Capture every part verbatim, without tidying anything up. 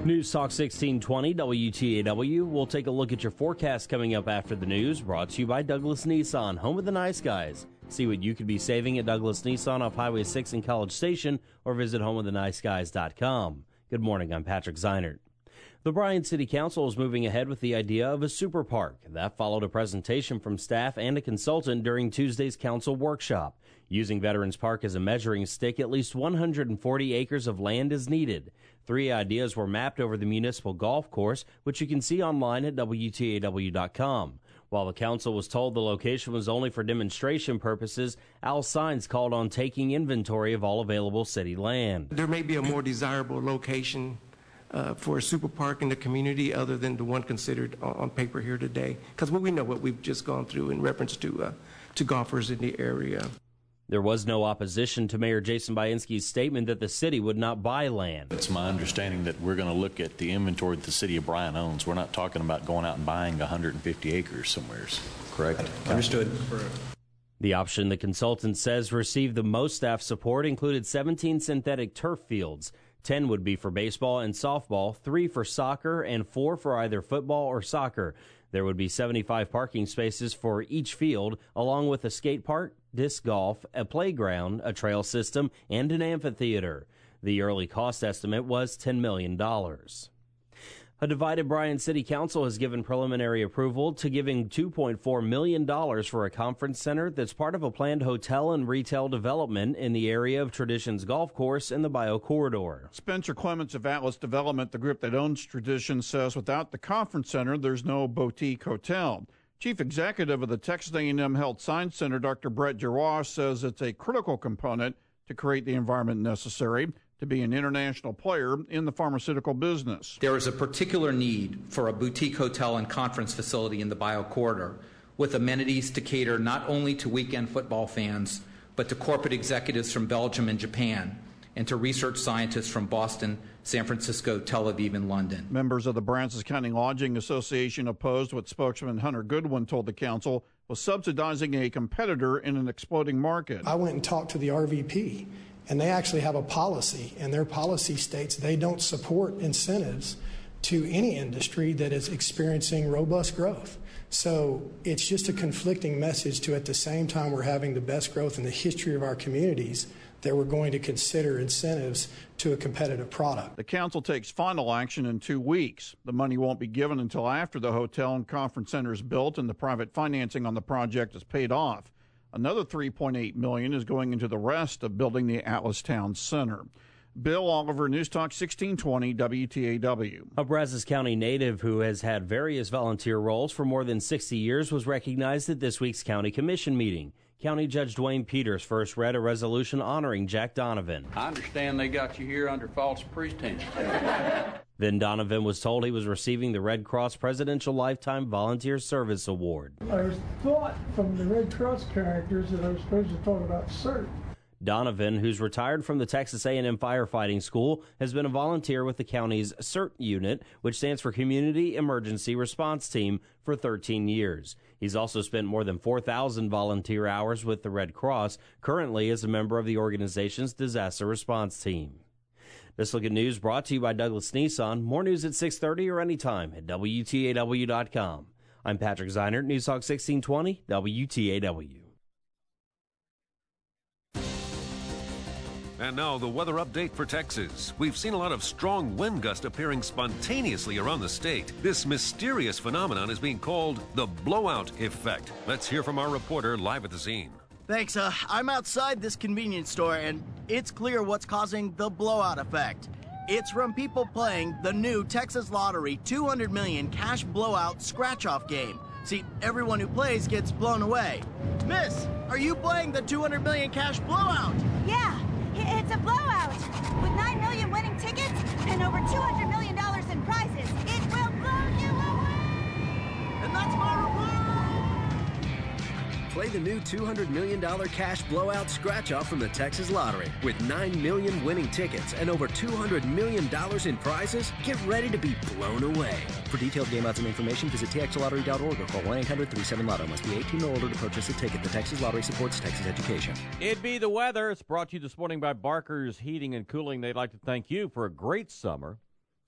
News Talk sixteen twenty W T A W. We'll take a look at your forecast coming up after the news, brought to you by Douglas Nissan, home of the nice guys. See what you could be saving at Douglas Nissan off Highway six in College Station, or visit home of the nice guys dot com. Good morning, I'm Patrick Zeinert. The Bryan City Council is moving ahead with the idea of a super park. That followed a presentation from staff and a consultant during Tuesday's council workshop. Using Veterans Park as a measuring stick, at least one hundred forty acres of land is needed. Three ideas were mapped over the municipal golf course, which you can see online at W T A W dot com. While the council was told the location was only for demonstration purposes, Al Sines called on taking inventory of all available city land. There may be a more desirable location uh, for a super park in the community other than the one considered on, on paper here today, because we know what we've just gone through in reference to uh, to golfers in the area. There was no opposition to Mayor Jason Bainski's statement that the city would not buy land. It's my understanding that we're going to look at the inventory that the city of Bryan owns. We're not talking about going out and buying one hundred fifty acres somewhere, correct? Understood. The option the consultant says received the most staff support included seventeen synthetic turf fields. ten would be for baseball and softball, three for soccer, and four for either football or soccer. There would be seventy-five parking spaces for each field, along with a skate park, disc golf, a playground, a trail system, and an amphitheater. The early cost estimate was ten million dollars. A divided Bryan City Council has given preliminary approval to giving two point four million dollars for a conference center that's part of a planned hotel and retail development in the area of Traditions Golf Course in the Bio Corridor. Spencer Clements of Atlas Development, the group that owns Traditions, says without the conference center, there's no boutique hotel. Chief Executive of the Texas A and M Health Science Center, Doctor Brett Giroir, says it's a critical component to create the environment necessary to be an international player in the pharmaceutical business. There is a particular need for a boutique hotel and conference facility in the Bio Corridor with amenities to cater not only to weekend football fans, but to corporate executives from Belgium and Japan, and to research scientists from Boston, San Francisco, Tel Aviv, and London. Members of the Brazos County Lodging Association opposed what spokesman Hunter Goodwin told the council was subsidizing a competitor in an exploding market. I went and talked to the R V P, and they actually have a policy, and their policy states they don't support incentives to any industry that is experiencing robust growth. So it's just a conflicting message to, at the same time we're having the best growth in the history of our communities, that we're going to consider incentives to a competitive product. The council takes final action in two weeks. The money won't be given until after the hotel and conference center is built and the private financing on the project is paid off. Another three point eight million dollars is going into the rest of building the Atlas Town Center. Bill Oliver, News Talk sixteen twenty W T A W. A Brazos County native who has had various volunteer roles for more than sixty years was recognized at this week's county commission meeting. County Judge Dwayne Peters first read a resolution honoring Jack Donovan. I understand they got you here under false pretense. Then Donovan was told he was receiving the Red Cross Presidential Lifetime Volunteer Service Award. I was thought from the Red Cross characters that I was supposed to talk about CERT. Donovan, who's retired from the Texas A and M Firefighting School, has been a volunteer with the county's CERT unit, which stands for Community Emergency Response Team, for thirteen years. He's also spent more than four thousand volunteer hours with the Red Cross, currently as a member of the organization's disaster response team. This Look at News brought to you by Douglas Nissan. More news at six thirty or anytime at W T A W dot com. I'm Patrick Zeinert, News Talk sixteen twenty W T A W. And now the weather update for Texas. We've seen a lot of strong wind gusts appearing spontaneously around the state. This mysterious phenomenon is being called the blowout effect. Let's hear from our reporter live at the scene. Thanks. Uh, I'm outside this convenience store, and it's clear what's causing the blowout effect. It's from people playing the new Texas Lottery two hundred million cash blowout scratch-off game. See, everyone who plays gets blown away. Miss, are you playing the two hundred million cash blowout? Yeah. It's a blowout. With nine million winning tickets and over two hundred million dollars in prizes, it will blow you away! And that's my report! Play the new two hundred million dollars cash blowout scratch-off from the Texas Lottery. With nine million winning tickets and over two hundred million dollars in prizes, get ready to be blown away. For detailed game odds and information, visit T X lottery dot org or call one eight hundred three seven lotto. Must be eighteen or older to purchase a ticket. The Texas Lottery supports Texas education. It'd be the weather. It's brought to you this morning by Barker's Heating and Cooling. They'd like to thank you for a great summer.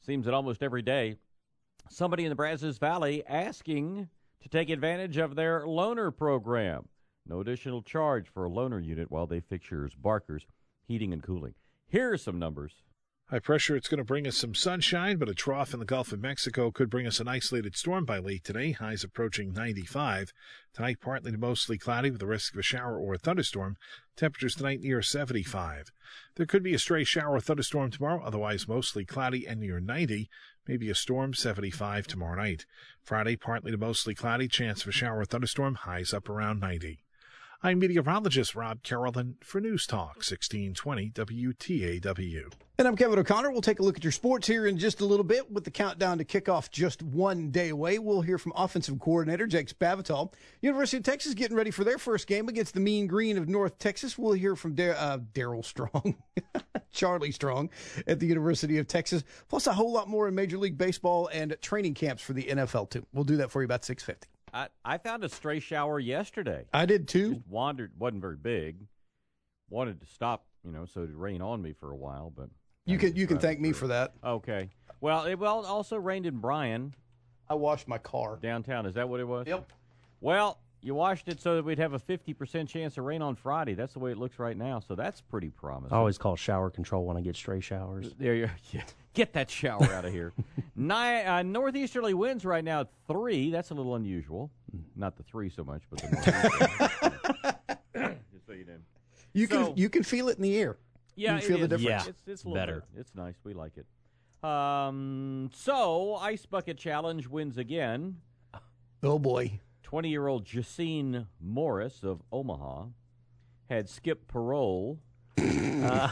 Seems that almost every day, somebody in the Brazos Valley asking to take advantage of their loaner program. No additional charge for a loaner unit while they fix yours. Barker's Heating and Cooling. Here are some numbers. High pressure, it's going to bring us some sunshine, but a trough in the Gulf of Mexico could bring us an isolated storm by late today. Highs approaching ninety-five. Tonight, partly to mostly cloudy with the risk of a shower or a thunderstorm. Temperatures tonight near seventy-five. There could be a stray shower or thunderstorm tomorrow, otherwise mostly cloudy and near ninety. Maybe a storm, seventy-five tomorrow night. Friday, partly to mostly cloudy, chance of a shower or thunderstorm. Highs up around ninety. I'm meteorologist Rob Carolyn for News Talk sixteen twenty W T A W. And I'm Kevin O'Connor. We'll take a look at your sports here in just a little bit with the countdown to kickoff just one day away. We'll hear from offensive coordinator Jake Spavital. University of Texas getting ready for their first game against the Mean Green of North Texas. We'll hear from Dar- uh, Daryl Strong, Charlie Strong at the University of Texas, plus a whole lot more in Major League Baseball and training camps for the N F L, too. We'll do that for you about six fifty. I, I found a stray shower yesterday. I did too. Just wandered, wasn't very big. Wanted to stop, you know, so it rained on me for a while, but you can you can thank me for that. Okay. Well, it well also rained in Bryan. I washed my car downtown. Is that what it was? Yep. Well, you washed it so that we'd have a fifty percent chance of rain on Friday. That's the way it looks right now, so that's pretty promising. I always call shower control when I get stray showers. There you yeah. Get that shower out of here. Ni- uh, northeasterly winds right now at three. That's a little unusual. Not the three so much, but the northeasterly. Just so you know. You so, can you can feel it in the air. Yeah, you can feel it the is. difference. Yeah, it's, it's a little better. Bit. It's nice. We like it. Um, so, Ice Bucket Challenge wins again. Oh, boy. twenty-year-old Jacine Morris of Omaha had skipped parole. uh,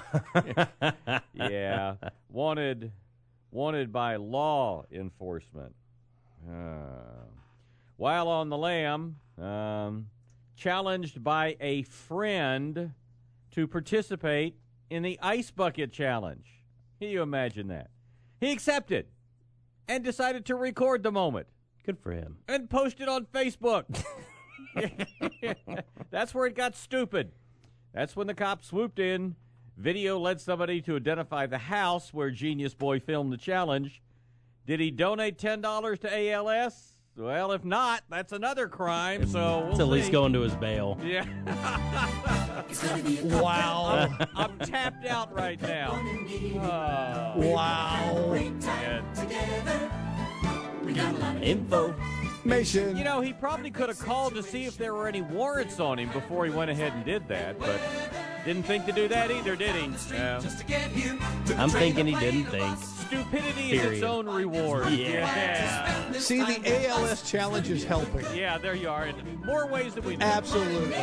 yeah, wanted wanted by law enforcement. Uh, while on the lam, um, challenged by a friend to participate in the Ice Bucket Challenge. Can you imagine that? He accepted and decided to record the moment. Good for him. And post it on Facebook. That's where it got stupid. That's when the cops swooped in. Video led somebody to identify the house where Genius Boy filmed the challenge. Did he donate ten dollars to A L S? Well, if not, that's another crime, so we'll It's at see. least going to his bail. Yeah. Wow. I'm, I'm tapped out right now. Uh, wow. Info. Mission. You know, he probably could have called to see if there were any warrants on him before he went ahead and did that, but didn't think to do that either, did he? No. I'm thinking he didn't think. Stupidity is its Period. own reward. Yeah. See, the A L S challenge is helping. Yeah, there you are. In more ways than we know. Absolutely.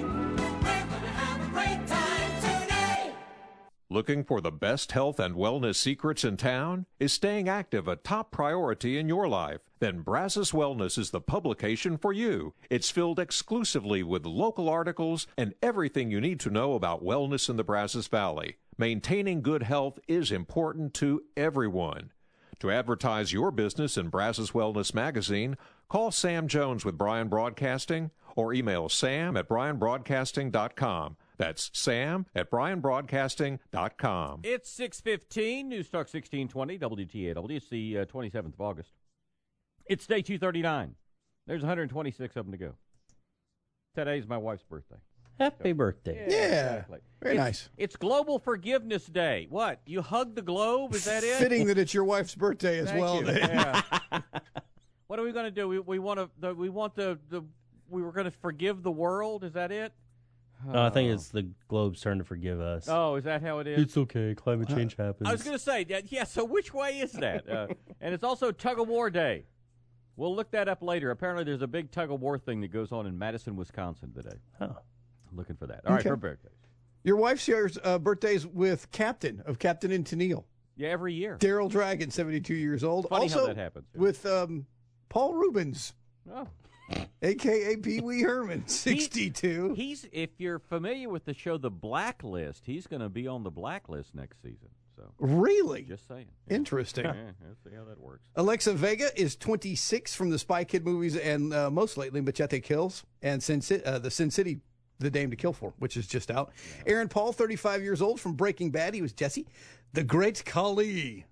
Looking for the best health and wellness secrets in town? Is staying active a top priority in your life? Then Brazos Wellness is the publication for you. It's filled exclusively with local articles and everything you need to know about wellness in the Brazos Valley. Maintaining good health is important to everyone. To advertise your business in Brazos Wellness Magazine, call Sam Jones with Bryan Broadcasting or email sam at bryan broadcasting dot com. That's sam at bryan broadcasting dot com. It's six fifteen, News Talk sixteen twenty, W T A W. It's the uh, twenty-seventh of August. It's day two thirty-nine. There's one hundred twenty-six of them to go. Today's my wife's birthday. Happy birthday. Yeah. Exactly. Very it's, nice. It's Global Forgiveness Day. What? You hug the globe? Is that it? Fitting that it's your wife's birthday as Thank well. you. Yeah. What are we going to do? We, we want to. The, we want the, the. We were going to forgive the world. Is that it? Uh, I think it's the globe's turn to forgive us. Oh, is that how it is? It's okay. Climate change happens. I was going to say, yeah, yeah, so which way is that? Uh, and it's also Tug-of-War Day. We'll look that up later. Apparently there's a big tug-of-war thing that goes on in Madison, Wisconsin today. Oh. I'm looking for that. All right, Okay. her birthday. Your wife shares uh, birthdays with Captain of Captain and Tennille. Yeah, every year. Daryl Dragon, seventy-two years old. Funny also how that happens. with um, Paul Rubens, Oh. a k a. Pee Wee Herman, sixty-two. He, he's, if you're familiar with the show The Blacklist, he's going to be on the Blacklist next season. So Really? just saying. Interesting. Yeah, let's see how that works. Alexa Vega is twenty-six from the Spy Kid movies and uh, most lately Machete Kills and Sin Ci- uh, the Sin City, The Dame to Kill For, which is just out. Yeah. Aaron Paul, thirty-five years old from Breaking Bad. He was Jesse. The Great Khali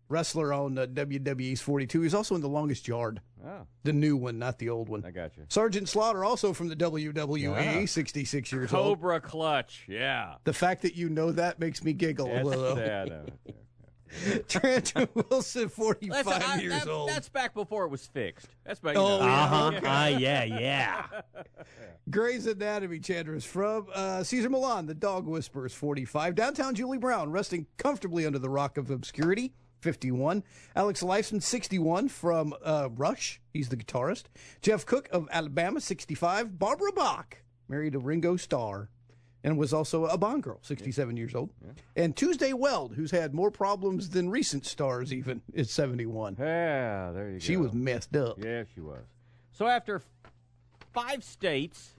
wrestler on uh, W W E's forty-two. He's also in The Longest Yard. Oh. The new one, not the old one. I got you. Sergeant Slaughter, also from the W W E, Yeah. sixty-six years old. Cobra Clutch, yeah. The fact that you know that makes me giggle a That's, little. yeah, I know. Trent Wilson, forty-five That's, I, years that, old. That's back before it was fixed. That's back. Oh, you know. yeah. Uh-huh. Ah, yeah, yeah. Grey's Anatomy, Chandra's from uh, Caesar Milan, the Dog Whisperers, forty-five. Downtown Julie Brown, resting comfortably under the rock of obscurity, fifty-one. Alex Lifeson, sixty-one, from uh, Rush. He's the guitarist. Jeff Cook of Alabama, sixty-five. Barbara Bach, married to Ringo Starr, and was also a Bond girl, sixty-seven years old. Yeah. And Tuesday Weld, who's had more problems than recent stars even, is seventy-one. Yeah, there you she go. was messed up. Yeah, she was. So after five states,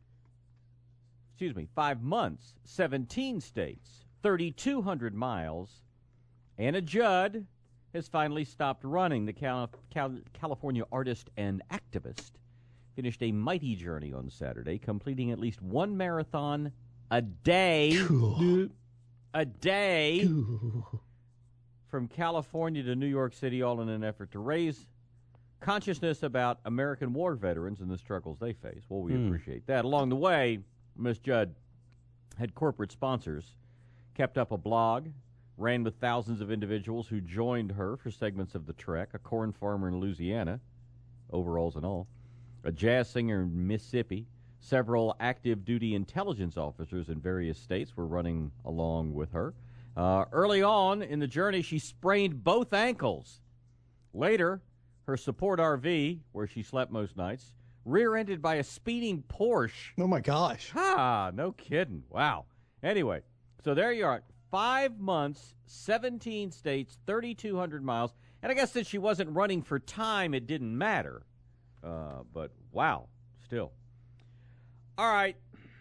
excuse me, five months, seventeen states, thirty-two hundred miles, Anna Judd has finally stopped running. The Cal- Cal- California artist and activist finished a mighty journey on Saturday, completing at least one marathon a day. Cool. A day. Cool. From California to New York City, all in an effort to raise consciousness about American war veterans and the struggles they face. Well, we Hmm. appreciate that. Along the way, Miss Judd had corporate sponsors, kept up a blog, ran with thousands of individuals who joined her for segments of the trek, a corn farmer in Louisiana, overalls and all, a jazz singer in Mississippi. Several active duty intelligence officers in various states were running along with her. Uh, early on in the journey, she sprained both ankles. Later, her support R V, where she slept most nights, rear-ended by a speeding Porsche. Oh, my gosh. Ah, no kidding. Wow. Anyway, so there you are. Five months, seventeen states, thirty-two hundred miles. And I guess since she wasn't running for time, it didn't matter. Uh, but, wow, still. All right.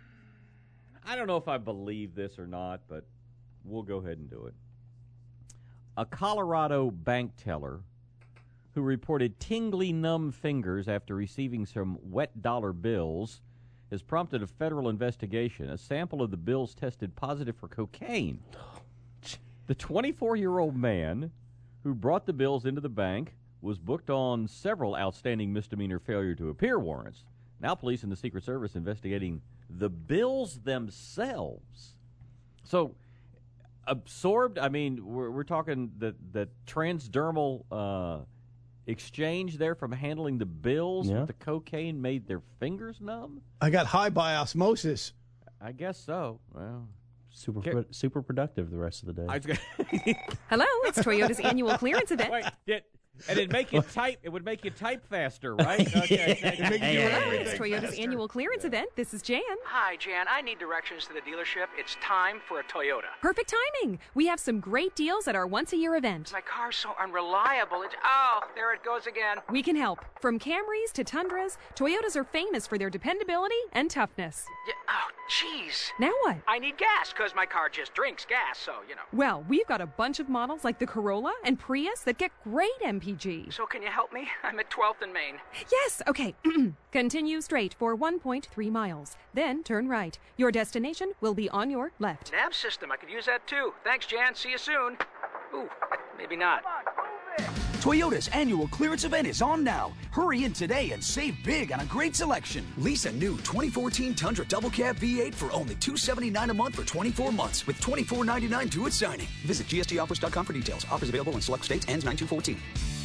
I don't know if I believe this or not, but we'll go ahead and do it. A Colorado bank teller who reported tingly, numb fingers after receiving some wet dollar bills has prompted a federal investigation. A sample of the bills tested positive for cocaine. The twenty-four-year-old man who brought the bills into the bank was booked on several outstanding misdemeanor failure to appear warrants. Now police and the Secret Service investigating the bills themselves. So, absorbed, I mean, we're, we're talking the, the transdermal uh, exchange there from handling the bills Yeah. with the cocaine made their fingers numb? I got high by osmosis. I guess so. Well, Super Ca- pro- super productive the rest of the day. I was gonna Hello, it's Toyota's annual clearance event. Wait, did, and it'd make you type. It would make you type faster, right? Okay. thank you. Hello, it's Toyota's annual clearance event. This is Jan. Hi, Jan. I need directions to the dealership. It's time for a Toyota. Perfect timing. We have some great deals at our once-a-year event. My car's so unreliable. It's, oh, there it goes again. We can help. From Camrys to Tundras, Toyotas are famous for their dependability and toughness. Yeah, oh, jeez. Now what? I need gas because my car just drinks gas, so, you know. Well, we've got a bunch of models like the Corolla and Prius that get great M P G. So can you help me? I'm at twelfth and Main. Yes, okay. Continue straight for one point three miles. Then turn right. Your destination will be on your left. Nav system. I could use that too. Thanks, Jan. See you soon. Ooh, maybe not. Toyota's annual clearance event is on now. Hurry in today and save big on a great selection. Lease a new twenty fourteen Tundra Double Cab V eight for only two hundred seventy-nine dollars a month for twenty-four months with twenty-four ninety-nine due at signing. Visit G S T offers dot com for details. Offers available in select states. Ends nine two fourteen.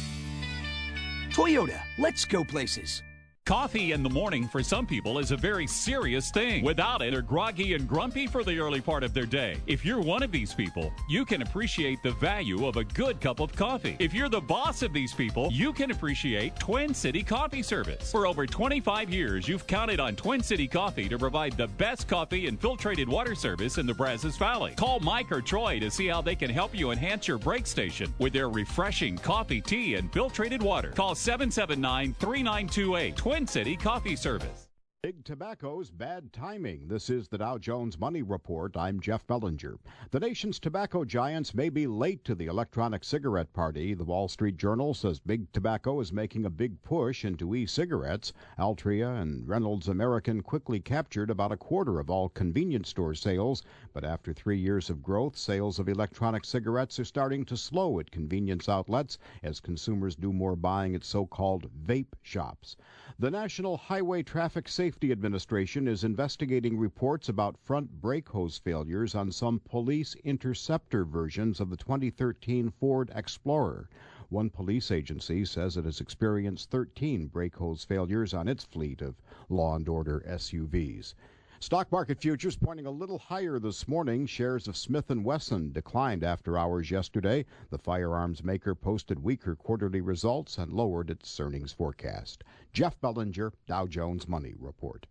Toyota, let's go places. Coffee in the morning for some people is a very serious thing. Without it, they're groggy and grumpy for the early part of their day. If you're one of these people, you can appreciate the value of a good cup of coffee. If you're the boss of these people, you can appreciate Twin City Coffee Service. For over twenty-five years, you've counted on Twin City Coffee to provide the best coffee and filtrated water service in the Brazos Valley. Call Mike or Troy to see how they can help you enhance your break station with their refreshing coffee, tea, and filtrated water. Call seven seven nine, three nine two eight. Twin City Coffee Service. Big Tobacco's bad timing. This is the Dow Jones Money Report. I'm Jeff Bellinger. The nation's tobacco giants may be late to the electronic cigarette party. The Wall Street Journal says Big Tobacco is making a big push into e-cigarettes. Altria and Reynolds American quickly captured about a quarter of all convenience store sales. But after three years of growth, sales of electronic cigarettes are starting to slow at convenience outlets as consumers do more buying at so-called vape shops. The National Highway Traffic Safety Administration is investigating reports about front brake hose failures on some police interceptor versions of the twenty thirteen Ford Explorer. One police agency says it has experienced thirteen brake hose failures on its fleet of law and order S U Vs. Stock market futures pointing a little higher this morning. Shares of Smith and Wesson declined after hours yesterday. The firearms maker posted weaker quarterly results and lowered its earnings forecast. Jeff Bellinger, Dow Jones Money Report.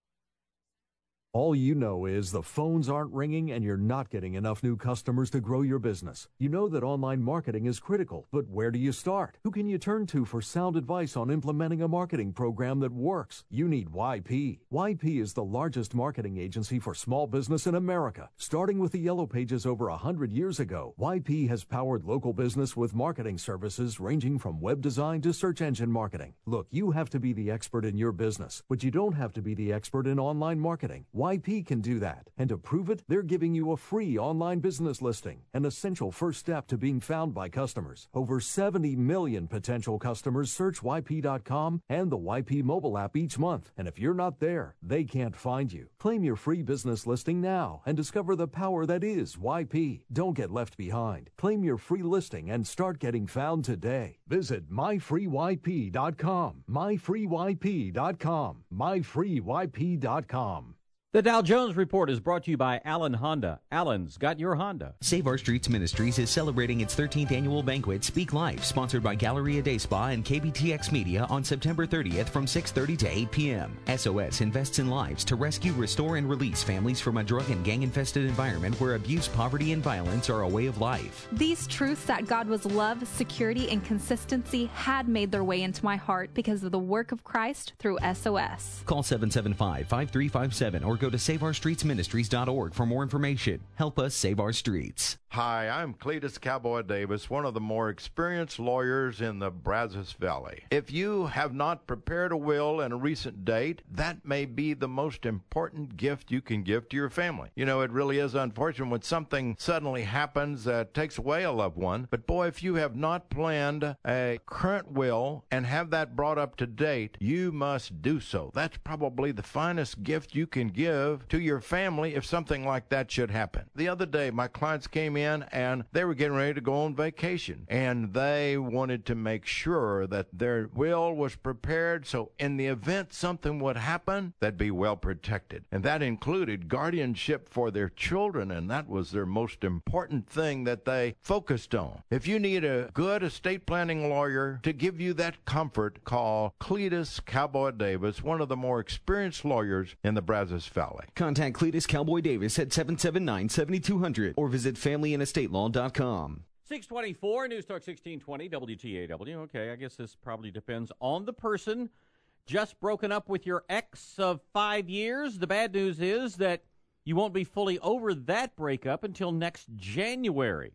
All you know is the phones aren't ringing and you're not getting enough new customers to grow your business. You know that online marketing is critical, but where do you start? Who can you turn to for sound advice on implementing a marketing program that works? You need Y P. Y P is the largest marketing agency for small business in America. Starting with the Yellow Pages over one hundred years ago, Y P has powered local business with marketing services ranging from web design to search engine marketing. Look, you have to be the expert in your business, but you don't have to be the expert in online marketing. Y P can do that. And to prove it, they're giving you a free online business listing, an essential first step to being found by customers. Over seventy million potential customers search Y P dot com and the Y P mobile app each month. And if you're not there, they can't find you. Claim your free business listing now and discover the power that is Y P. Don't get left behind. Claim your free listing and start getting found today. Visit my free Y P dot com, my free Y P dot com, my free Y P dot com. The Dow Jones Report is brought to you by Allen Honda. Allen's got your Honda. Save Our Streets Ministries is celebrating its thirteenth annual banquet, Speak Life, sponsored by Galleria Day Spa and K B T X Media on September thirtieth from six thirty to eight p.m. S O S invests in lives to rescue, restore, and release families from a drug and gang-infested environment where abuse, poverty, and violence are a way of life. These truths that God was love, security, and consistency had made their way into my heart because of the work of Christ through S O S. Call seven seven five, five three five seven or go to save our streets ministries dot org for more information. Help us save our streets. Hi, I'm Cletus Cowboy Davis, one of the more experienced lawyers in the Brazos Valley. If you have not prepared a will in a recent date, that may be the most important gift you can give to your family. You know, it really is unfortunate when something suddenly happens that takes away a loved one. But boy, if you have not planned a current will and have that brought up to date, you must do so. That's probably the finest gift you can give to your family if something like that should happen. The other day, my clients came in and they were getting ready to go on vacation, and they wanted to make sure that their will was prepared so in the event something would happen, they'd be well protected. And that included guardianship for their children, and that was their most important thing that they focused on. If you need a good estate planning lawyer to give you that comfort, call Cletus Cowboy Davis, one of the more experienced lawyers in the Brazos Valley. Contact Cletus Cowboy Davis at seven seven nine, seven two zero zero or visit family and estate law dot com. six twenty-four, News Talk sixteen twenty, W T A W. Okay, I guess this probably depends on the person. Just broken up with your ex of five years. The bad news is that you won't be fully over that breakup until next January.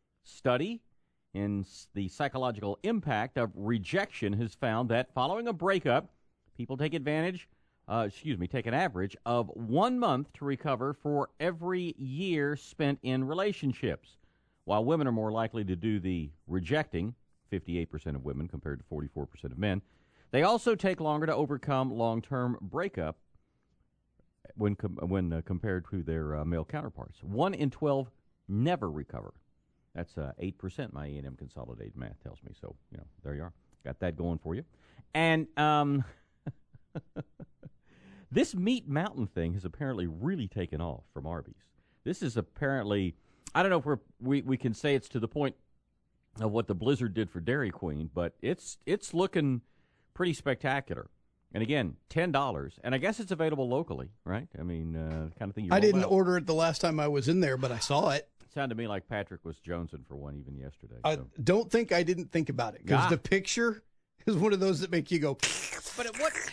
Study in the psychological impact of rejection has found that following a breakup, people take advantage Uh, excuse me, take an average of one month to recover for every year spent in relationships. While women are more likely to do the rejecting, fifty-eight percent of women compared to forty-four percent of men, they also take longer to overcome long-term breakup when com- when uh, compared to their uh, male counterparts. One in twelve never recover. That's uh, eight percent, my E and M Consolidated Math tells me. So, you know, there you are. Got that going for you. And, um... this Meat Mountain thing has apparently really taken off from Arby's. This is apparently, I don't know if we're, we we can say it's to the point of what the Blizzard did for Dairy Queen, but it's it's looking pretty spectacular. And again, ten dollars. And I guess it's available locally, right? I mean, uh, kind of thing you I didn't out. order it the last time I was in there, but I saw it. It sounded to me like Patrick was jonesing for one even yesterday. I so. don't think I didn't think about it, because Ah. the picture is one of those that make you go... But it, what...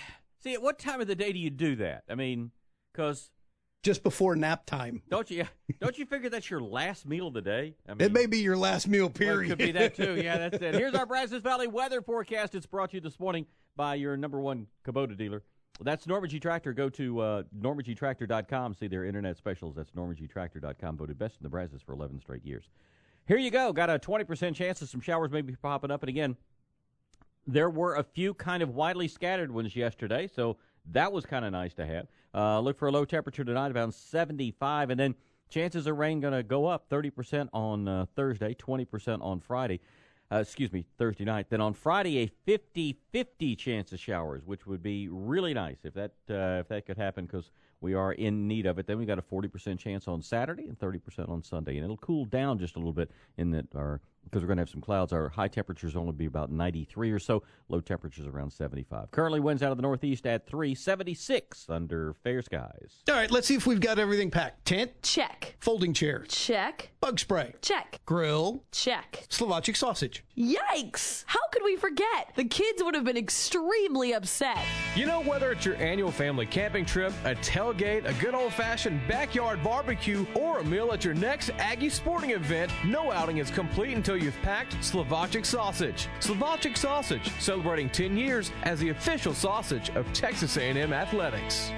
See, at what time of the day do you do that? I mean, because just before nap time. Don't you? Don't you figure that's your last meal of the day? I mean, it may be your last meal. Period. Well, it could be that too. Yeah, that's it. Here's our Brazos Valley weather forecast. It's brought to you this morning by your number one Kubota dealer. That's Norman G. Tractor. Go to uh, norman g tractor dot com. See their internet specials. That's norman g tractor dot com. Voted best in the Brazos for eleven straight years. Here you go. Got a twenty percent chance of some showers maybe popping up. And again, there were a few kind of widely scattered ones yesterday, so that was kind of nice to have. Uh, look for a low temperature tonight, about seventy-five, and then chances of rain going to go up thirty percent on uh, Thursday, twenty percent on Friday. Uh, excuse me, Thursday night. Then on Friday, a fifty-fifty chance of showers, which would be really nice if that uh, if that could happen, because we are in need of it. Then we got a forty percent chance on Saturday and thirty percent on Sunday, and it'll cool down just a little bit in that our because we're going to have some clouds. Our high temperatures only be about ninety-three or so. Low temperatures around seventy-five. Currently, winds out of the northeast at three, seventy-six under fair skies. All right, let's see if we've got everything packed. Tent? Check. Folding chair? Check. Bug spray? Check. Grill? Check. Slovakic sausage? Yikes! How could we forget? The kids would have been extremely upset. You know, whether it's your annual family camping trip, a tailgate, a good old-fashioned backyard barbecue, or a meal at your next Aggie sporting event, no outing is complete until you've packed Slovakic sausage. Slovakic sausage, celebrating ten years as the official sausage of Texas A and M Athletics.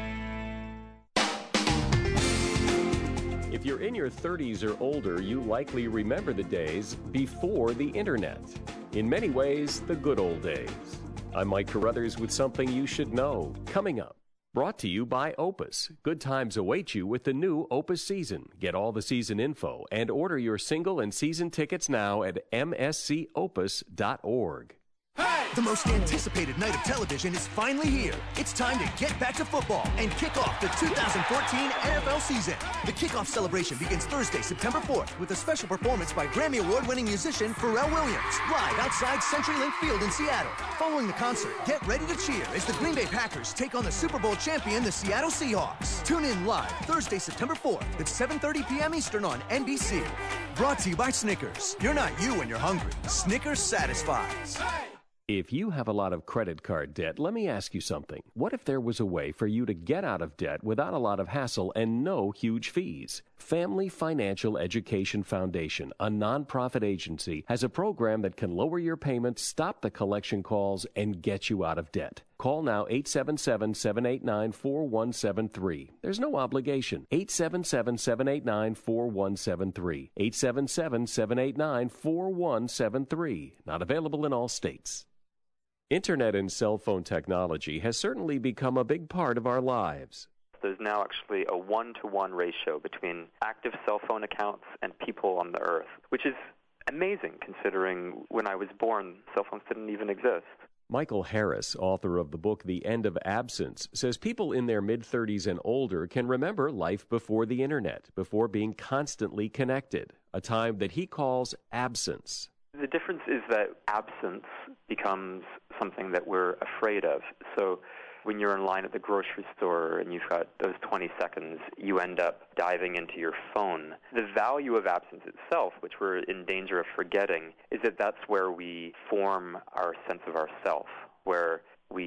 If you're in your thirties or older, you likely remember the days before the internet. In many ways, the good old days. I'm Mike Carruthers with something you should know. Coming up. Brought to you by Opus. Good times await you with the new Opus season. Get all the season info and order your single and season tickets now at m s c opus dot org. The most anticipated night of television is finally here. It's time to get back to football and kick off the two thousand fourteen N F L season. The kickoff celebration begins Thursday, September fourth, with a special performance by Grammy Award-winning musician Pharrell Williams, live outside CenturyLink Field in Seattle. Following the concert, get ready to cheer as the Green Bay Packers take on the Super Bowl champion, the Seattle Seahawks. Tune in live Thursday, September fourth at seven thirty p.m. Eastern on N B C. Brought to you by Snickers. You're not you when you're hungry. Snickers satisfies. If you have a lot of credit card debt, let me ask you something. What if there was a way for you to get out of debt without a lot of hassle and no huge fees? Family Financial Education Foundation, a nonprofit agency, has a program that can lower your payments, stop the collection calls, and get you out of debt. Call now eight seven seven, seven eight nine, four one seven three. There's no obligation. eight seven seven, seven eight nine, four one seven three. eight seven seven, seven eight nine, four one seven three. Not available in all states. Internet and cell phone technology has certainly become a big part of our lives. There's now actually a one-to-one ratio between active cell phone accounts and people on the earth, which is amazing considering when I was born, cell phones didn't even exist. Michael Harris, author of the book The End of Absence, says people in their mid-thirties and older can remember life before the internet, before being constantly connected, a time that he calls absence. The difference is that absence becomes something that we're afraid of. So when you're in line at the grocery store and you've got those twenty seconds, you end up diving into your phone. The value of absence itself, which we're in danger of forgetting, is that that's where we form our sense of ourself, where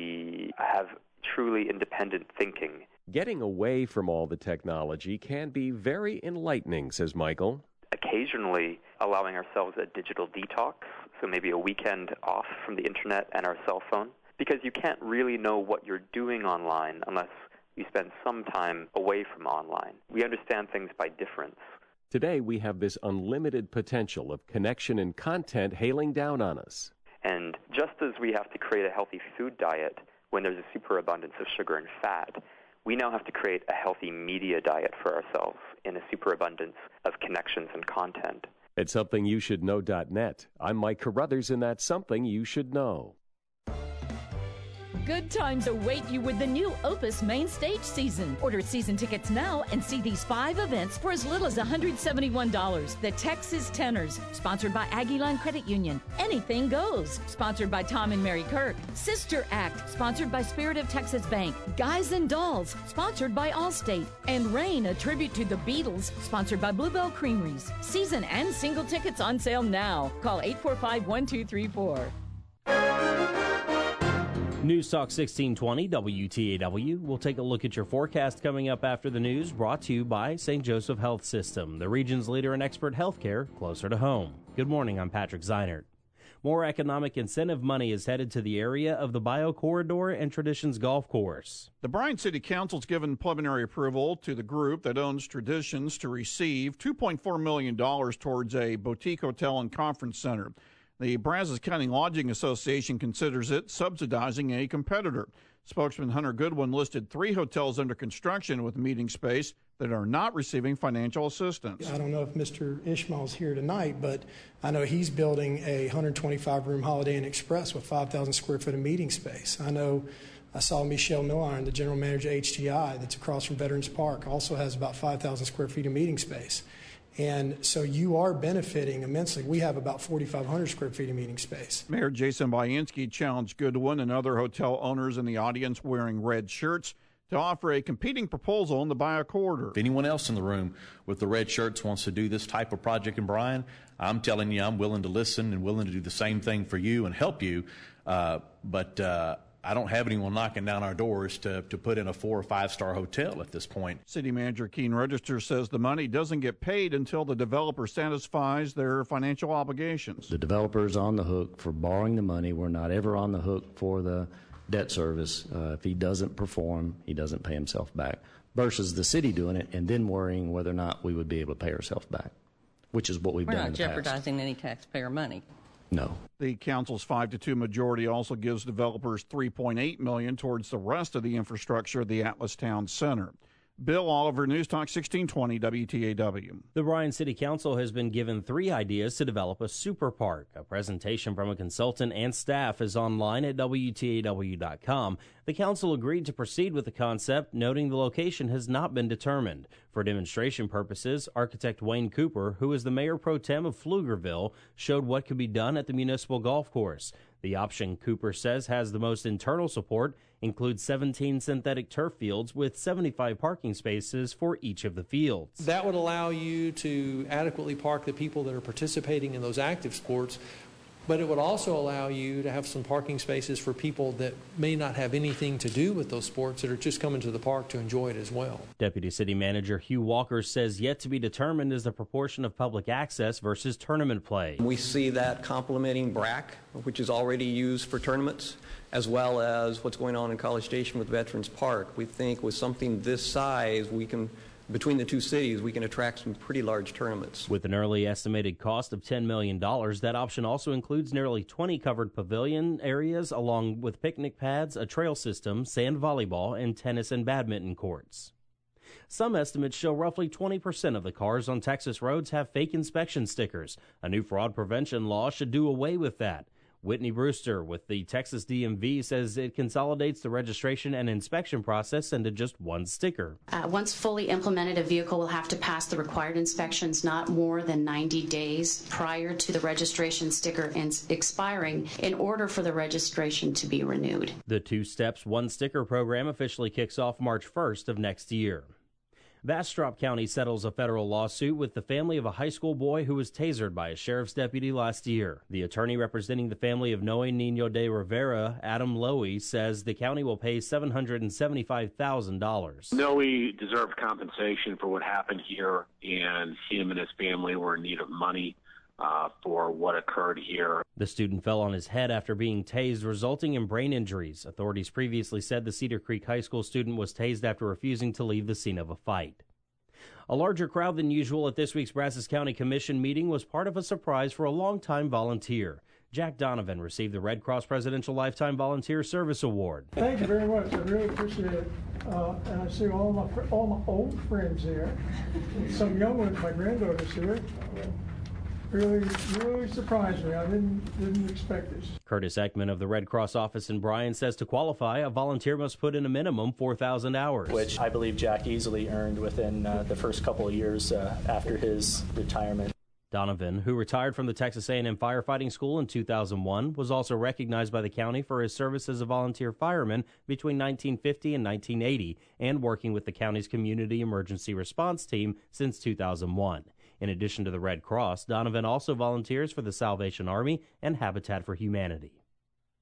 we have truly independent thinking. Getting away from all the technology can be very enlightening, says Michael. Occasionally allowing ourselves a digital detox, so maybe a weekend off from the internet and our cell phone, because you can't really know what you're doing online unless you spend some time away from online. We understand things by difference. Today we have this unlimited potential of connection and content hailing down on us. And just as we have to create a healthy food diet when there's a superabundance of sugar and fat, we now have to create a healthy media diet for ourselves in a superabundance of connections and content. At something you should know dot net, I'm Mike Carruthers, and that's Something You Should Know. Good times await you with the new Opus Main Stage season. Order season tickets now and see these five events for as little as one hundred seventy-one dollars. The Texas Tenors, sponsored by Aggieline Credit Union. Anything Goes, sponsored by Tom and Mary Kirk. Sister Act, sponsored by Spirit of Texas Bank. Guys and Dolls, sponsored by Allstate. And Rain, a tribute to the Beatles, sponsored by Bluebell Creameries. Season and single tickets on sale now. Call eight four five, one two three four. News Talk sixteen twenty W T A W. We'll take a look at your forecast coming up after the news, brought to you by Saint Joseph Health System, the region's leader in expert healthcare closer to home. Good morning, I'm Patrick Zeinert. More economic incentive money is headed to the area of the Bio Corridor and Traditions Golf Course. The Bryan City Council's given preliminary approval to the group that owns Traditions to receive two point four million dollars towards a boutique hotel and conference center. The Brazos County Lodging Association considers it subsidizing a competitor. Spokesman Hunter Goodwin listed three hotels under construction with meeting space that are not receiving financial assistance. I don't know if Mister Ishmael's here tonight, but I know he's building a one hundred twenty-five room Holiday Inn Express with five thousand square foot of meeting space. I know I saw Michelle Milliron, the general manager of H T I, that's across from Veterans Park, also has about five thousand square feet of meeting space. And so you are benefiting immensely. We have about forty-five hundred square feet of meeting space. Mayor Jason Bainski challenged Goodwin and other hotel owners in the audience wearing red shirts to offer a competing proposal in the Bio Corridor. If anyone else in the room with the red shirts wants to do this type of project in Bryan, I'm telling you I'm willing to listen and willing to do the same thing for you and help you. Uh, but uh, I don't have anyone knocking down our doors to, to put in a four or five star hotel at this point. City Manager Keene Register says the money doesn't get paid until the developer satisfies their financial obligations. The developer is on the hook for borrowing the money. We're not ever on the hook for the debt service. Uh, if he doesn't perform, he doesn't pay himself back, versus the city doing it and then worrying whether or not we would be able to pay ourselves back, which is what we've We're done in not the past. jeopardizing any taxpayer money. No. The council's five to two majority also gives developers three point eight million dollars towards the rest of the infrastructure of the Atlas Town Center. Bill Oliver, News Talk sixteen twenty W T A W. The Bryan City Council has been given three ideas to develop a super park. A presentation from a consultant and staff is online at W T A W dot com. The council agreed to proceed with the concept, noting the location has not been determined. For demonstration purposes, architect Wayne Cooper, who is the mayor pro tem of Pflugerville, showed what could be done at the municipal golf course. The option, Cooper says, has the most internal support, includes seventeen synthetic turf fields with seventy-five parking spaces for each of the fields. That would allow you to adequately park the people that are participating in those active sports, but it would also allow you to have some parking spaces for people that may not have anything to do with those sports that are just coming to the park to enjoy it as well. Deputy City Manager Hugh Walker says yet to be determined is the proportion of public access versus tournament play. We see that complementing B R A C, which is already used for tournaments, as well as what's going on in College Station with Veterans Park. We think with something this size, we can, between the two cities, we can attract some pretty large tournaments. With an early estimated cost of ten million dollars, that option also includes nearly twenty covered pavilion areas, along with picnic pads, a trail system, sand volleyball, and tennis and badminton courts. Some estimates show roughly twenty percent of the cars on Texas roads have fake inspection stickers. A new fraud prevention law should do away with that. Whitney Brewster with the Texas D M V says it consolidates the registration and inspection process into just one sticker. Uh, once fully implemented, a vehicle will have to pass the required inspections not more than ninety days prior to the registration sticker ins- expiring in order for the registration to be renewed. The Two Steps, One Sticker program officially kicks off March first of next year. Bastrop County settles a federal lawsuit with the family of a high school boy who was tasered by a sheriff's deputy last year. The attorney representing the family of Noe Nino de Rivera, Adam Lowy, says the county will pay seven hundred seventy-five thousand dollars. Noe deserved compensation for what happened here, and him and his family were in need of money uh, for what occurred here. The student fell on his head after being tased, resulting in brain injuries. Authorities previously said the Cedar Creek High School student was tased after refusing to leave the scene of a fight. A larger crowd than usual at this week's Brazos County Commission meeting was part of a surprise for a longtime volunteer. Jack Donovan received the Red Cross Presidential Lifetime Volunteer Service Award. Thank you very much. I really appreciate it. Uh, and I see all my fr- all my old friends here, some young ones. My granddaughter's here. Really, really surprised me. I didn't didn't expect this. Curtis Ekman of the Red Cross office in Bryan says to qualify, a volunteer must put in a minimum four thousand hours. Which I believe Jack easily earned within uh, the first couple of years uh, after his retirement. Donovan, who retired from the Texas A and M Firefighting School in two thousand one, was also recognized by the county for his service as a volunteer fireman between nineteen fifty and nineteen eighty and working with the county's Community Emergency Response Team since two thousand one. In addition to the Red Cross, Donovan also volunteers for the Salvation Army and Habitat for Humanity.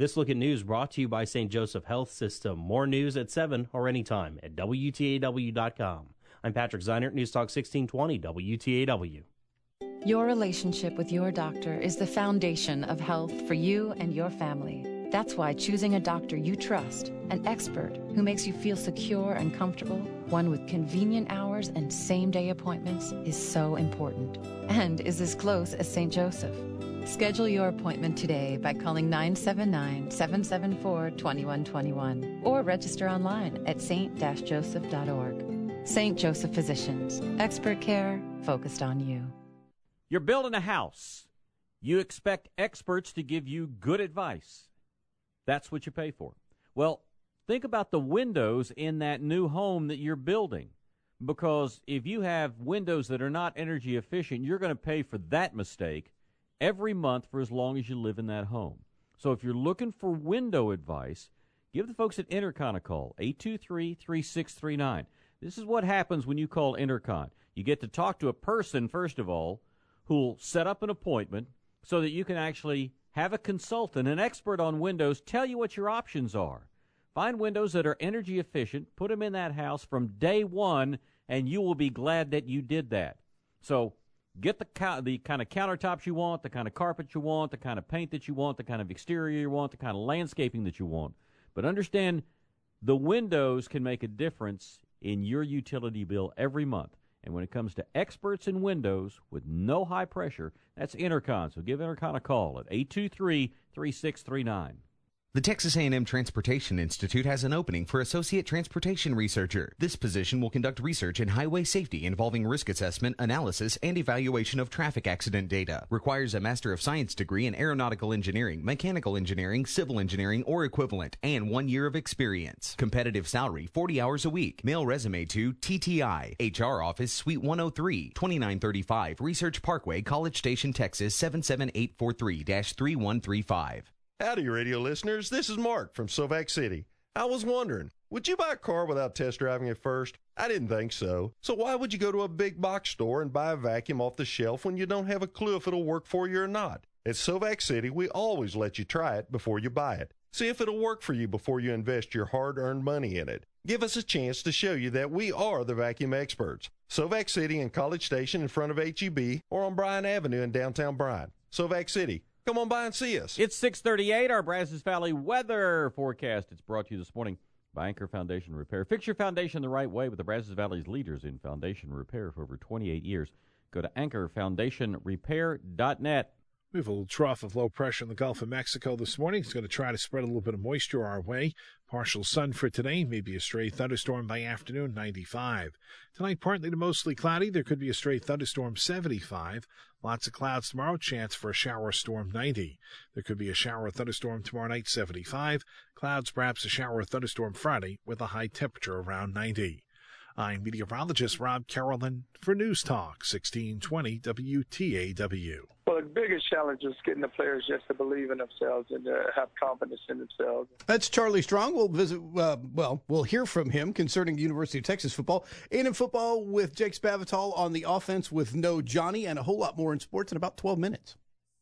This Look at News brought to you by Saint Joseph Health System. More news at seven or anytime at W T A W dot com. I'm Patrick Zeinert, News Talk sixteen twenty W T A W. Your relationship with your doctor is the foundation of health for you and your family. That's why choosing a doctor you trust, an expert who makes you feel secure and comfortable, one with convenient hours and same-day appointments, is so important, and is as close as Saint Joseph. Schedule your appointment today by calling nine seven nine, seven seven four, two one two one or register online at saint joseph dot org. Saint Joseph Physicians, expert care focused on you. You're building a house. You expect experts to give you good advice. That's what you pay for. Well, think about the windows in that new home that you're building. Because if you have windows that are not energy efficient, you're going to pay for that mistake every month for as long as you live in that home. So if you're looking for window advice, give the folks at Intercon a call, eight two three, three six three nine. This is what happens when you call Intercon. You get to talk to a person, first of all, who'll set up an appointment so that you can actually have a consultant, an expert on windows, tell you what your options are. Find windows that are energy efficient, put them in that house from day one, and you will be glad that you did that. So get the, the kind of countertops you want, the kind of carpet you want, the kind of paint that you want, the kind of exterior you want, the kind of landscaping that you want. But understand the windows can make a difference in your utility bill every month. And when it comes to experts in windows with no high pressure, that's Intercon. So give Intercon a call at eight two three, three six three nine. The Texas A and M Transportation Institute has an opening for Associate Transportation Researcher. This position will conduct research in highway safety involving risk assessment, analysis, and evaluation of traffic accident data. Requires a Master of Science degree in Aeronautical Engineering, Mechanical Engineering, Civil Engineering, or equivalent, and one year of experience. Competitive salary, forty hours a week. Mail resume to T T I, H R Office, Suite one oh three, twenty-nine thirty-five, Research Parkway, College Station, Texas, seven seven eight four three, three one three five. Howdy, radio listeners. This is Mark from Sovac City. I was wondering, would you buy a car without test driving it first? I didn't think so. So why would you go to a big box store and buy a vacuum off the shelf when you don't have a clue if it'll work for you or not? At Sovac City, we always let you try it before you buy it. See if it'll work for you before you invest your hard-earned money in it. Give us a chance to show you that we are the vacuum experts. Sovac City in College Station in front of H E B or on Bryan Avenue in downtown Bryan. Sovac City. Come on by and see us. It's six thirty-eight, our Brazos Valley weather forecast. It's brought to you this morning by Anchor Foundation Repair. Fix your foundation the right way with the Brazos Valley's leaders in foundation repair for over twenty-eight years. Go to anchor foundation repair dot net. We have a little trough of low pressure in the Gulf of Mexico this morning. It's going to try to spread a little bit of moisture our way. Partial sun for today, maybe a stray thunderstorm by afternoon, ninety-five. Tonight, partly to mostly cloudy. There could be a stray thunderstorm, seventy-five. Lots of clouds tomorrow, chance for a shower storm, ninety. There could be a shower or thunderstorm tomorrow night, seventy-five. Clouds, perhaps a shower or thunderstorm Friday with a high temperature around ninety. I'm meteorologist Rob Carolyn for News Talk sixteen twenty W T A W. Well, the biggest challenge is getting the players just to believe in themselves and to have confidence in themselves. That's Charlie Strong. We'll visit, uh, well, we'll hear from him concerning University of Texas football. A and M football with Jake Spavital on the offense with no Johnny, and a whole lot more in sports in about twelve minutes.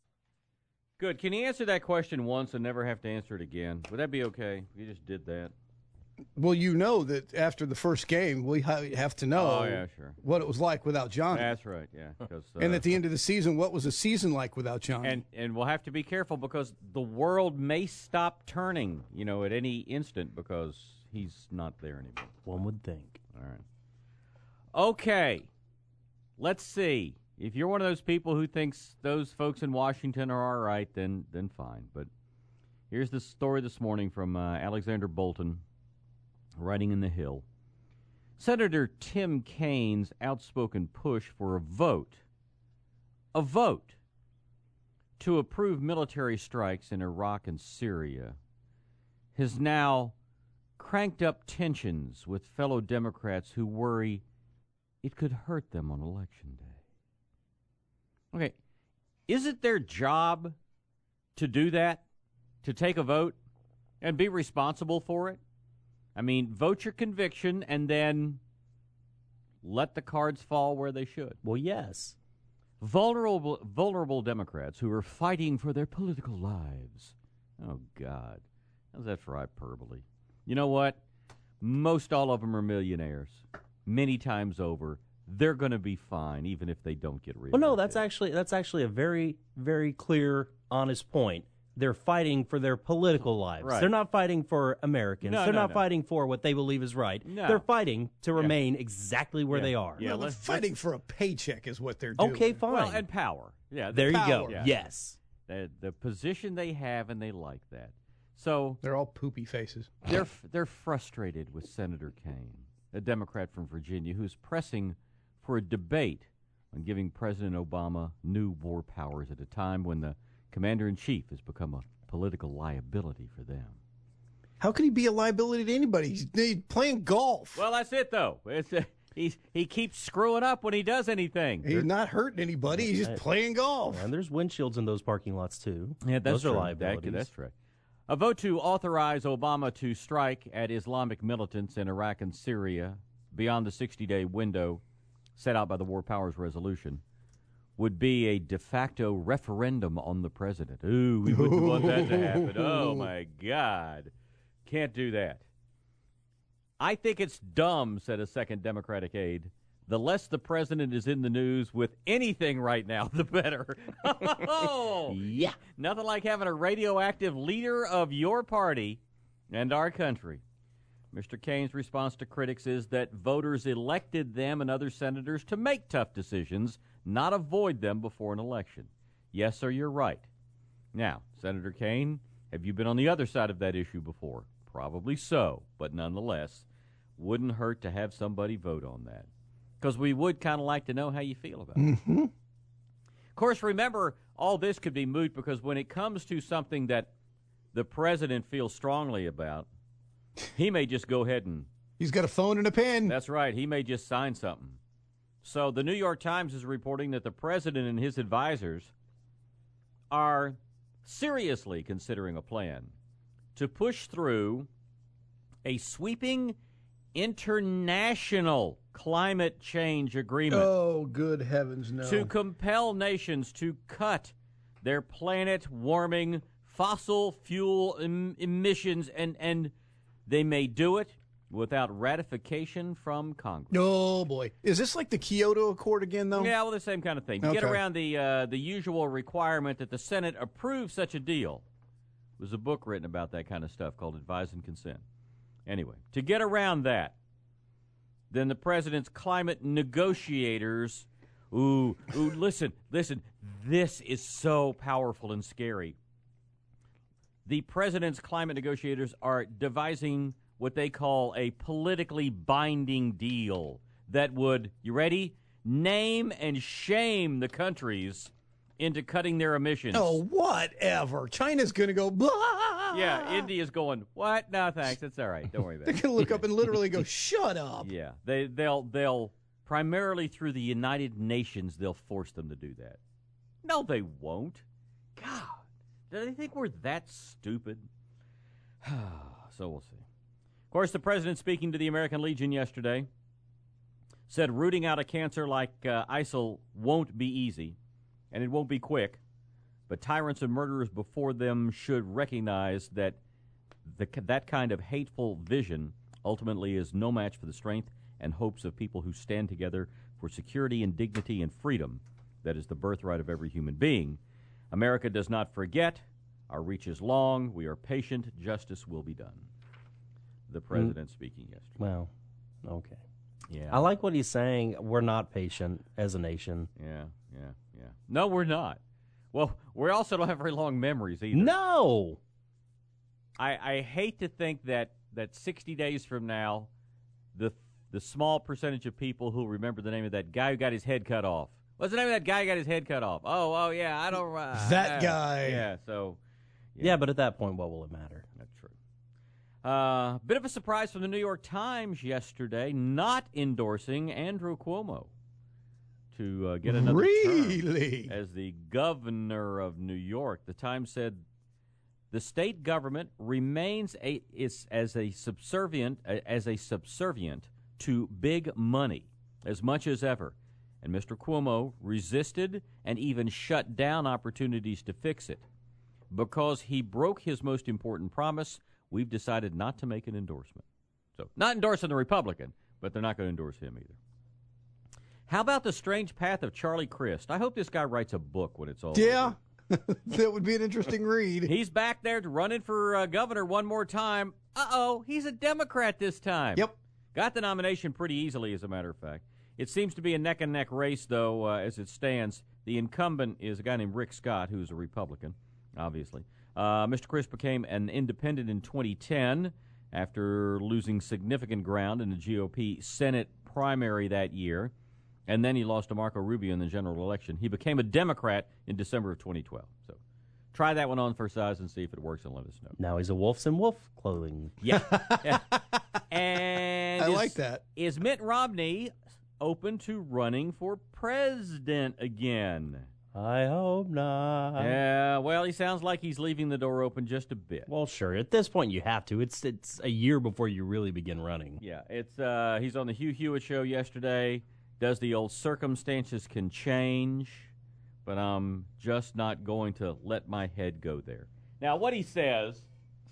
Good. Can you answer that question once and never have to answer it again? Would that be okay? You just did that. Well, you know that after the first game, we have to know oh, yeah, sure. what it was like without Johnny. That's right, yeah. Uh, and at the end of the season, what was a season like without Johnny? And and we'll have to be careful because the world may stop turning, you know, at any instant because he's not there anymore. One would think. All right. Okay. Let's see. If you're one of those people who thinks those folks in Washington are all right, then then fine. But here's the story this morning from uh, Alexander Bolton, writing in The Hill. Senator Tim Kaine's outspoken push for a vote, a vote to approve military strikes in Iraq and Syria has now cranked up tensions with fellow Democrats who worry it could hurt them on Election Day. Okay, is it their job to do that, to take a vote and be responsible for it? I mean, vote your conviction and then let the cards fall where they should. Well, yes. Vulnerable, vulnerable Democrats who are fighting for their political lives Oh, God. How's that for hyperbole? You know what? Most all of them are millionaires. Many times over. They're going to be fine, even if they don't get reelected. Well, no, that's actually that's actually a very, very clear, honest point. They're fighting for their political lives. Right. They're not fighting for Americans. No, They're no, not no. fighting for what they believe is right. No. They're fighting to Yeah. remain exactly where Yeah. they are. Yeah, Well, they're let's- fighting for a paycheck is what they're doing. Okay, fine. Well, and power. Yeah, the There you power. go. Yeah. Yes. The, the position they have, and they like that. So they're all poopy faces. They're they're frustrated with Senator Kaine, a Democrat from Virginia, who's pressing for a debate on giving President Obama new war powers at a time when the commander-in-chief has become a political liability for them. How can he be a liability to anybody? He's, he's playing golf. Well, that's it, though. It's uh, he's, he keeps screwing up when he does anything. He's not hurting anybody. He's just playing golf. And there's windshields in those parking lots, too. Yeah, that's those are true. liabilities. That, that's right. A vote to authorize Obama to strike at Islamic militants in Iraq and Syria beyond the sixty-day window set out by the War Powers Resolution would be a de facto referendum on the president. Ooh, we wouldn't want that to happen. Oh, my God. Can't do that. I think it's dumb, said a second Democratic aide. The less the president is in the news with anything right now, the better. Oh, yeah. Nothing like having a radioactive leader of your party and our country. Mister Kaine's response to critics is that voters elected them and other senators to make tough decisions, not avoid them before an election. Yes, sir, you're right. Now, Senator Kaine, have you been on the other side of that issue before? Probably so, but nonetheless, wouldn't hurt to have somebody vote on that. Because we would kind of like to know how you feel about it. Mm-hmm. Of course, remember, all this could be moot because when it comes to something that the president feels strongly about, he may just go ahead and... He's got a phone and a pen. That's right. He may just sign something. So the New York Times is reporting that the president and his advisors are seriously considering a plan to push through a sweeping international climate change agreement. Oh, good heavens, no. To compel nations to cut their planet-warming fossil fuel em- emissions, and, and they may do it without ratification from Congress. Oh, boy. Is this like the Kyoto Accord again, though? Yeah, well, the same kind of thing. To Okay. get around the uh, the usual requirement that the Senate approve such a deal. There's a book written about that kind of stuff called Advise and Consent. Anyway, to get around that, then the president's climate negotiators, ooh, ooh, listen, listen, this is so powerful and scary. The president's climate negotiators are devising what they call a politically binding deal that would, you ready, name and shame the countries into cutting their emissions. Oh, whatever. China's going to go, blah. Yeah, India's going, what? No, thanks. It's all right. Don't worry about They're it. going to look up and literally go, shut up. Yeah, they, they'll, they'll primarily through the United Nations, they'll force them to do that. No, they won't. God, do they think we're that stupid? So we'll see. Of course, the president, speaking to the American Legion yesterday, said rooting out a cancer like uh, I S I L won't be easy, and it won't be quick, but tyrants and murderers before them should recognize that the, that kind of hateful vision ultimately is no match for the strength and hopes of people who stand together for security and dignity and freedom that is the birthright of every human being. America does not forget. Our reach is long. We are patient. Justice will be done. The president mm. speaking yesterday. Well, okay. Yeah. I like what he's saying. We're not patient as a nation. Yeah, yeah, yeah. No, we're not. Well, we also don't have very long memories either. No. I, I hate to think that, that sixty days from now, the the small percentage of people who remember the name of that guy who got his head cut off. What's the name of that guy who got his head cut off? Oh, oh, yeah, I don't... Uh, that uh, guy. Yeah, so... Yeah. yeah, but at that point, what will it matter? That's true. A uh, bit of a surprise from the New York Times yesterday, not endorsing Andrew Cuomo to uh, get another really? term as the governor of New York. The Times said the state government remains a, is as a subservient as a subservient to big money as much as ever, and Mister Cuomo resisted and even shut down opportunities to fix it. because he broke his most important promise, we've decided not to make an endorsement. So, not endorsing the Republican, but they're not going to endorse him either. How about the strange path of Charlie Crist? I hope this guy writes a book when it's all Yeah, that would be an interesting read. He's back there running for uh, governor one more time. Uh-oh, he's a Democrat this time. Yep. Got the nomination pretty easily, as a matter of fact. It seems to be a neck-and-neck race, though, uh, as it stands. The incumbent is a guy named Rick Scott, who's a Republican, obviously. Uh, Mister Crist became an independent in twenty ten after losing significant ground in the G O P Senate primary that year, and then he lost to Marco Rubio in the general election. He became a Democrat in December of twenty twelve. So try that one on for size and see if it works, and let us know. Now he's a Wolves in Wolf clothing. Yeah. yeah. And I is, like that. Is Mitt Romney open to running for president again? I hope not. Yeah, well, he sounds like he's leaving the door open just a bit. Well, sure. At this point, you have to. It's it's a year before you really begin running. Yeah, it's uh, he's on the Hugh Hewitt show yesterday. Does the old circumstances can change, but I'm just not going to let my head go there. Now, what he says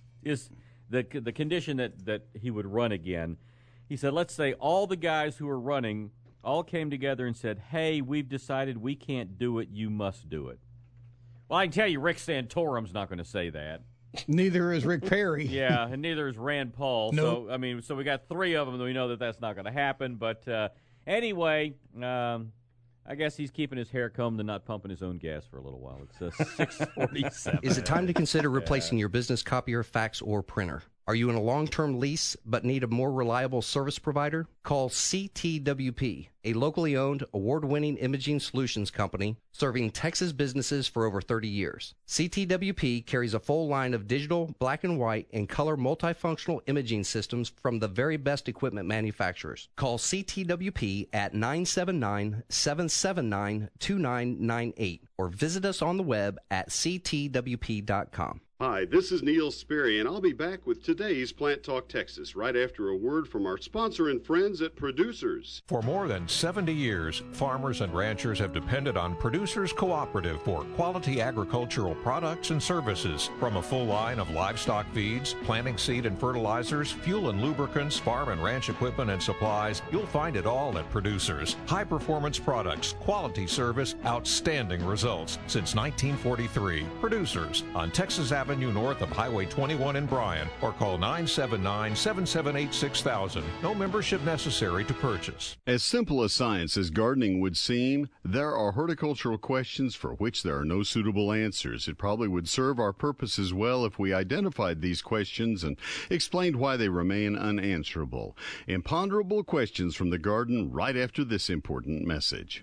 is the the condition that, that he would run again. He said, let's say all the guys who are running all came together and said, hey, we've decided we can't do it, you must do it. Well, I can tell you Rick Santorum's not going to say that. Neither is Rick Perry. Yeah, and neither is Rand Paul. Nope. So, I mean, so we got three of them, and we know that that's not going to happen. But uh, anyway, um, I guess he's keeping his hair combed and not pumping his own gas for a little while. It's uh, six forty-seven. Is it time to consider replacing yeah. your business copier, fax, or printer? Are you in a long-term lease but need a more reliable service provider? Call C T W P, a locally owned, award-winning imaging solutions company serving Texas businesses for over thirty years. C T W P carries a full line of digital, black and white, and color multifunctional imaging systems from the very best equipment manufacturers. Call C T W P at nine seven nine, seven seven nine, two nine nine eight or visit us on the web at c t w p dot com. Hi, this is Neil Sperry, and I'll be back with today's Plant Talk Texas right after a word from our sponsor and friends at Producers. For more than seventy years, farmers and ranchers have depended on Producers Cooperative for quality agricultural products and services. From a full line of livestock feeds, planting seed and fertilizers, fuel and lubricants, farm and ranch equipment and supplies, you'll find it all at Producers. High-performance products, quality service, outstanding results. Since nineteen forty-three, Producers on Texas Avenue Avenue north of Highway twenty-one in Bryan, or call nine seven nine, seven seven eight, six thousand. No membership necessary to purchase. As simple as science as gardening would seem, there are horticultural questions for which there are no suitable answers. It probably would serve our purposes well if we identified these questions and explained why they remain unanswerable. Imponderable questions from the garden right after this important message.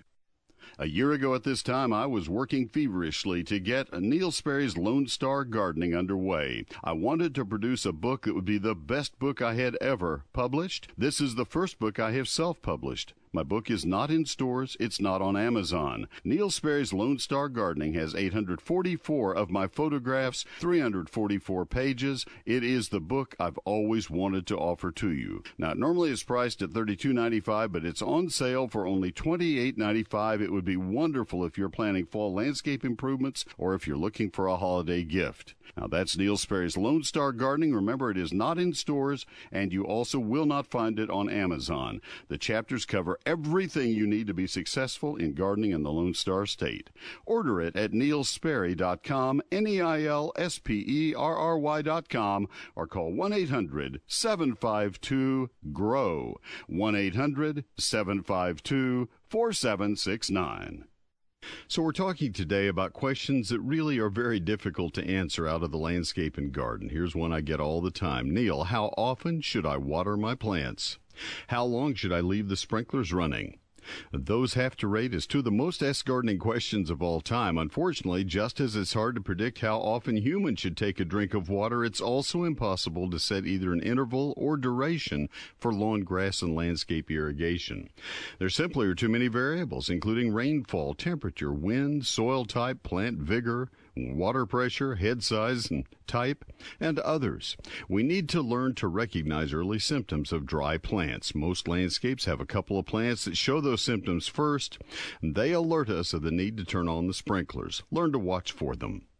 A year ago at this time, I was working feverishly to get Neil Sperry's Lone Star Gardening underway. I wanted to produce a book that would be the best book I had ever published. This is the first book I have self-published. My book is not in stores. It's not on Amazon. Neil Sperry's Lone Star Gardening has eight hundred forty-four of my photographs, three hundred forty-four pages. It is the book I've always wanted to offer to you. Now, normally it's priced at thirty-two ninety-five, but it's on sale for only twenty-eight ninety-five. It would be wonderful if you're planning fall landscape improvements or if you're looking for a holiday gift. Now, that's Neil Sperry's Lone Star Gardening. Remember, it is not in stores, and you also will not find it on Amazon. The chapters cover everything you need to be successful in gardening in the Lone Star State. Order it at neil sperry dot com, N E I L S P E R R Y dot com, or call one eight hundred, seven five two, G R O W, one eight hundred, seven five two, four seven six nine. So we're talking today about questions that really are very difficult to answer out of the landscape and garden. Here's one I get all the time. Neil, how often should I water my plants? How long should I leave the sprinklers running? Those have to rate as two of the most asked gardening questions of all time. Unfortunately, just as it's hard to predict how often humans should take a drink of water, it's also impossible to set either an interval or duration for lawn, grass, and landscape irrigation. There simply are too many variables, including rainfall, temperature, wind, soil type, plant vigor, water pressure, head size and type, and others. We need to learn to recognize early symptoms of dry plants. Most landscapes have a couple of plants that show those symptoms first. They alert us of the need to turn on the sprinklers. Learn to watch for them.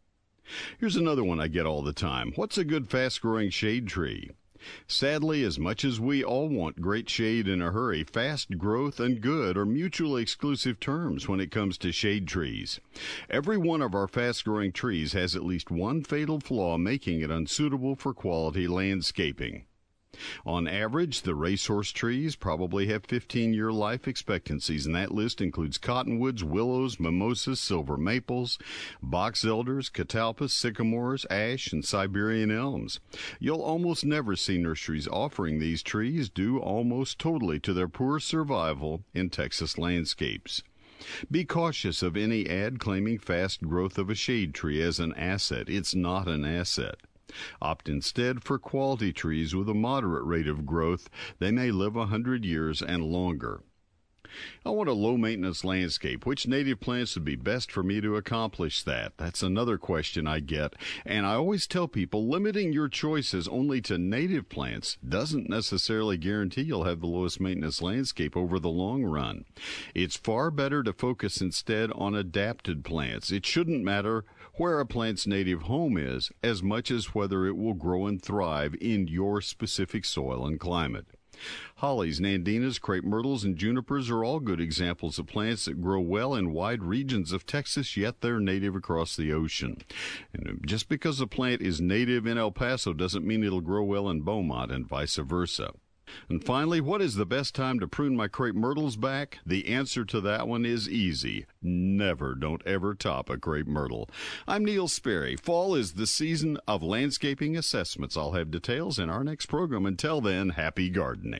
Here's another one I get all the time. What's a good fast-growing shade tree? Sadly, as much as we all want great shade in a hurry, fast growth and good are mutually exclusive terms when it comes to shade trees. Every one of our fast-growing trees has at least one fatal flaw, making it unsuitable for quality landscaping. On average, the racehorse trees probably have fifteen-year life expectancies, and that list includes cottonwoods, willows, mimosas, silver maples, box elders, catalpas, sycamores, ash, and Siberian elms. You'll almost never see nurseries offering these trees due almost totally to their poor survival in Texas landscapes. Be cautious of any ad claiming fast growth of a shade tree as an asset. It's not an asset. Opt instead for quality trees with a moderate rate of growth. They may live a hundred years and longer. I want a low-maintenance landscape. Which native plants would be best for me to accomplish that? That's another question I get. And I always tell people limiting your choices only to native plants doesn't necessarily guarantee you'll have the lowest maintenance landscape over the long run. It's far better to focus instead on adapted plants. It shouldn't matter where a plant's native home is as much as whether it will grow and thrive in your specific soil and climate. Hollies, nandinas, crepe myrtles, and junipers are all good examples of plants that grow well in wide regions of Texas, yet they're native across the ocean. And just because a plant is native in El Paso doesn't mean it'll grow well in Beaumont and vice versa. And finally, what is the best time to prune my crepe myrtles back? The answer to that one is easy. Never. Don't ever top a crepe myrtle. I'm Neil Sperry. Fall is the season of landscaping assessments. I'll have details in our next program. Until then, happy gardening.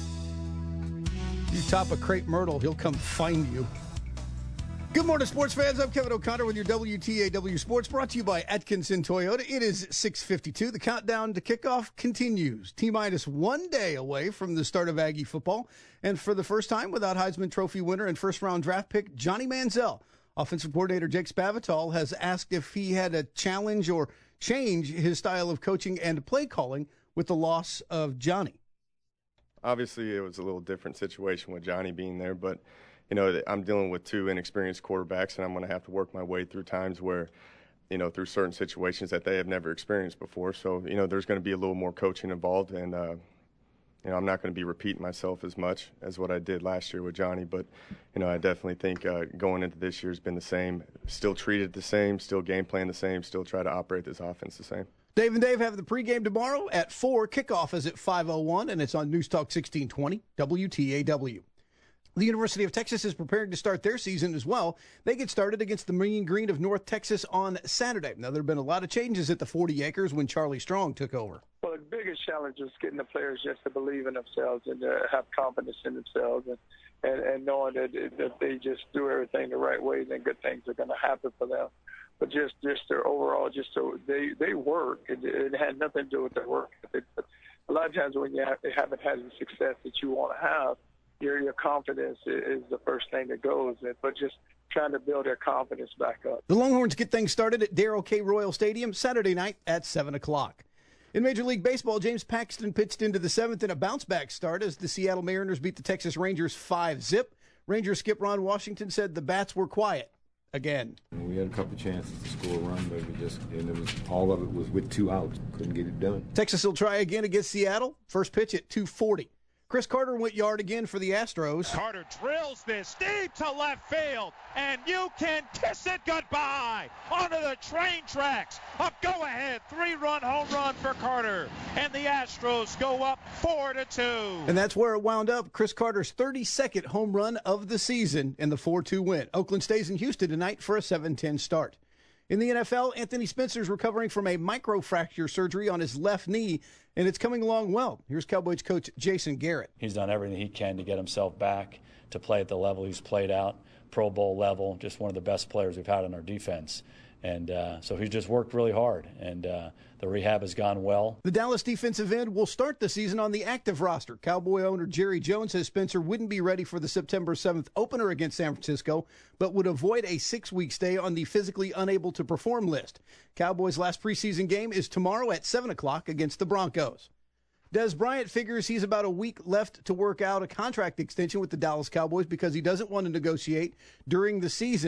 You top a crepe myrtle, he'll come find you. Good morning, sports fans. I'm Kevin O'Connor with your W T A W Sports, brought to you by Atkinson Toyota. It is six fifty-two. The countdown to kickoff continues. T-minus one day away from the start of Aggie football. And for the first time, without Heisman Trophy winner and first-round draft pick Johnny Manziel, offensive coordinator Jake Spavital has asked if he had a challenge or change his style of coaching and play calling with the loss of Johnny. Obviously, it was a little different situation with Johnny being there, but you know, I'm dealing with two inexperienced quarterbacks, and I'm going to have to work my way through times where, you know, through certain situations that they have never experienced before. So, you know, there's going to be a little more coaching involved, and, uh, you know, I'm not going to be repeating myself as much as what I did last year with Johnny. But, you know, I definitely think uh, going into this year has been the same, still treated the same, still game plan the same, still try to operate this offense the same. Dave and Dave have the pregame tomorrow at four. Kickoff is at five oh one, and it's on News Talk sixteen twenty W T A W. The University of Texas is preparing to start their season as well. They get started against the Mean Green of North Texas on Saturday. Now, there have been a lot of changes at the forty acres when Charlie Strong took over. Well, the biggest challenge is getting the players just to believe in themselves and to have confidence in themselves, and, and, and knowing that if they just do everything the right way, then good things are going to happen for them. But just, just their overall, just so they, they work. It, it had nothing to do with their work. But a lot of times when you have, haven't had the success that you want to have, Your, your confidence is the first thing that goes, but just trying to build their confidence back up. The Longhorns get things started at Darrell K. Royal Stadium Saturday night at seven o'clock. In Major League Baseball, James Paxton pitched into the seventh in a bounce-back start as the Seattle Mariners beat the Texas Rangers five zip. Rangers skip Ron Washington said the bats were quiet again. We had a couple of chances to score a run, but we just, and it was, all of it was with two outs. Couldn't get it done. Texas will try again against Seattle. First pitch at two forty. Chris Carter went yard again for the Astros. Carter drills this deep to left field, and you can kiss it goodbye onto the train tracks. A go-ahead three-run home run for Carter, and the Astros go up four to two. And that's where it wound up. Chris Carter's thirty-second home run of the season in the four two win. Oakland stays in Houston tonight for a seven ten start. In the N F L, Anthony Spencer's recovering from a microfracture surgery on his left knee, and it's coming along well. Here's Cowboys coach Jason Garrett. He's done everything he can to get himself back to play at the level he's played out, Pro Bowl level, just one of the best players we've had on our defense. And uh, so he's just worked really hard, and uh, the rehab has gone well. The Dallas defensive end will start the season on the active roster. Cowboy owner Jerry Jones says Spencer wouldn't be ready for the September seventh opener against San Francisco, but would avoid a six-week stay on the physically unable to perform list. Cowboys' last preseason game is tomorrow at seven o'clock against the Broncos. Dez Bryant figures he's about a week left to work out a contract extension with the Dallas Cowboys because he doesn't want to negotiate during the season.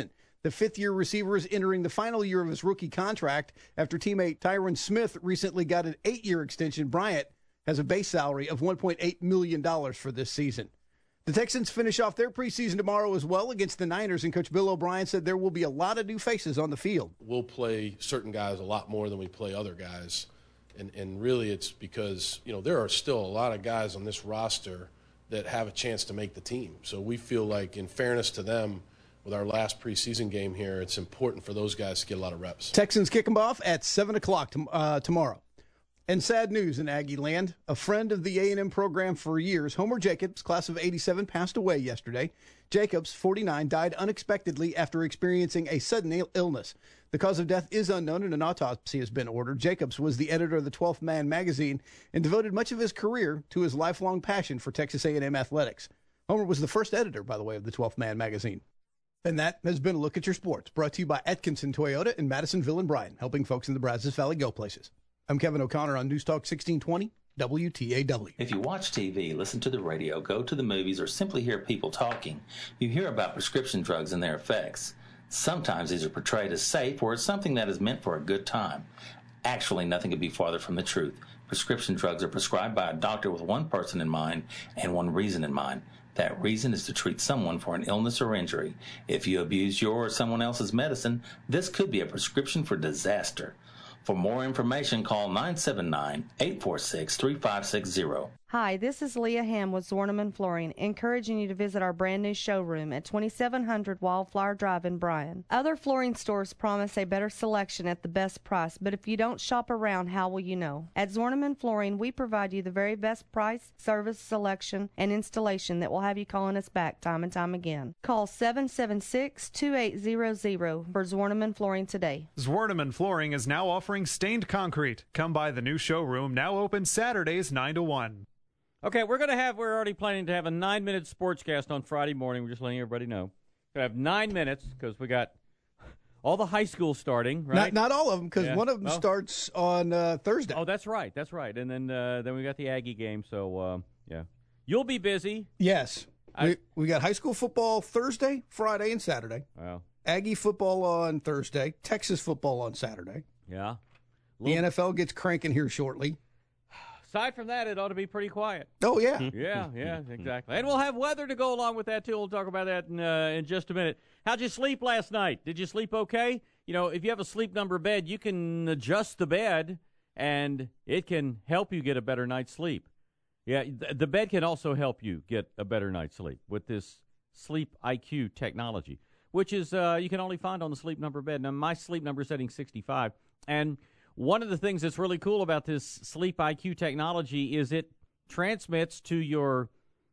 The fifth-year receiver is entering the final year of his rookie contract after teammate Tyron Smith recently got an eight-year extension. Bryant has a base salary of one point eight million dollars for this season. The Texans finish off their preseason tomorrow as well against the Niners, and Coach Bill O'Brien said there will be a lot of new faces on the field. We'll play certain guys a lot more than we play other guys, and, and really it's because, you know, there are still a lot of guys on this roster that have a chance to make the team. So we feel like, in fairness to them, with our last preseason game here, it's important for those guys to get a lot of reps. Texans kick them off at seven o'clock to, uh, tomorrow. And sad news in Aggie land. A friend of the A and M program for years, Homer Jacobs, class of eighty-seven, passed away yesterday. Jacobs, forty-nine, died unexpectedly after experiencing a sudden il- illness. The cause of death is unknown and an autopsy has been ordered. Jacobs was the editor of the twelfth Man magazine and devoted much of his career to his lifelong passion for Texas A and M athletics. Homer was the first editor, by the way, of the twelfth Man magazine. And that has been a Look at Your Sports, brought to you by Atkinson Toyota in Madisonville and Bryan, helping folks in the Brazos Valley go places. I'm Kevin O'Connor on News Talk sixteen twenty, W T A W. If you watch T V, listen to the radio, go to the movies, or simply hear people talking, you hear about prescription drugs and their effects. Sometimes these are portrayed as safe, or as something that is meant for a good time. Actually, nothing could be farther from the truth. Prescription drugs are prescribed by a doctor with one person in mind and one reason in mind. That reason is to treat someone for an illness or injury. If you abuse your or someone else's medicine, this could be a prescription for disaster. For more information, call nine seven nine, eight four six, three five six zero. Hi, this is Leah Ham with Zorneman Flooring, encouraging you to visit our brand new showroom at twenty-seven hundred Wildflower Drive in Bryan. Other flooring stores promise a better selection at the best price, but if you don't shop around, how will you know? At Zorneman Flooring, we provide you the very best price, service, selection, and installation that will have you calling us back time and time again. Call seven seven six, two eight zero zero for Zorneman Flooring today. Zorneman Flooring is now offering stained concrete. Come by the new showroom, now open Saturdays nine to one. Okay, we're going to have, we're already planning to have a nine-minute sportscast on Friday morning. We're just letting everybody know. We're going to have nine minutes because we got all the high schools starting, right? Not, not all of them, because Yeah. one of them Oh. starts on uh, Thursday. Oh, that's right, that's right. And then uh, then we got the Aggie game, so, uh, yeah. You'll be busy. Yes. I- we, we got high school football Thursday, Friday, and Saturday. Well, Aggie football on Thursday. Texas football on Saturday. yeah. The N F L gets cranking here shortly. Aside from that, it ought to be pretty quiet. Oh, yeah. Yeah, yeah, exactly. And we'll have weather to go along with that, too. We'll talk about that in, uh, in just a minute. How'd you sleep last night? Did you sleep okay? You know, if you have a sleep number bed, you can adjust the bed, and it can help you get a better night's sleep. Yeah, th- the bed can also help you get a better night's sleep with this Sleep I Q technology, which is uh, you can only find on the sleep number bed. Now, my sleep number is setting sixty-five, and one of the things that's really cool about this Sleep I Q technology is it transmits to your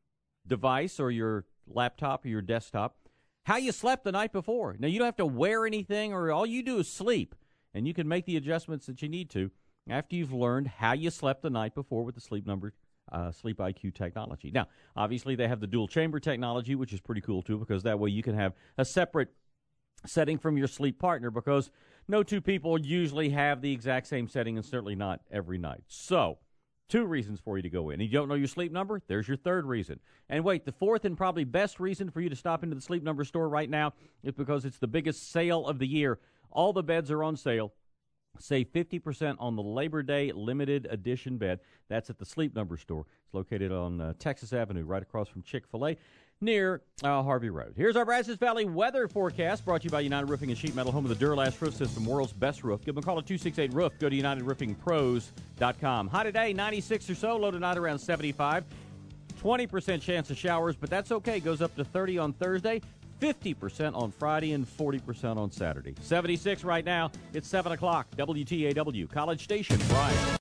device or your laptop or your desktop how you slept the night before. Now, you don't have to wear anything, or all you do is sleep, and you can make the adjustments that you need to after you've learned how you slept the night before with the Sleep Number uh, Sleep I Q technology. Now, obviously, they have the dual chamber technology, which is pretty cool, too, because that way you can have a separate setting from your sleep partner, because no two people usually have the exact same setting, and certainly not every night. So, two reasons for you to go in. You don't know your sleep number? There's your third reason. And wait, the fourth and probably best reason for you to stop into the Sleep Number store right now is because it's the biggest sale of the year. All the beds are on sale. Save fifty percent on the Labor Day limited edition bed. That's at the Sleep Number store. It's located on uh, Texas Avenue, right across from Chick-fil-A, near uh, Harvey Road. Here's our Brazos Valley weather forecast, brought to you by United Roofing and Sheet Metal, home of the Duralast Roof System, world's best roof. Give them a call at two six eight roof. Go to united roofing pros dot com. High today, ninety-six or so. Low tonight around seventy-five. twenty percent chance of showers, but that's okay. Goes up to thirty on Thursday, fifty percent on Friday, and forty percent on Saturday. seventy-six right now. It's seven o'clock. W T A W, College Station, Bryan.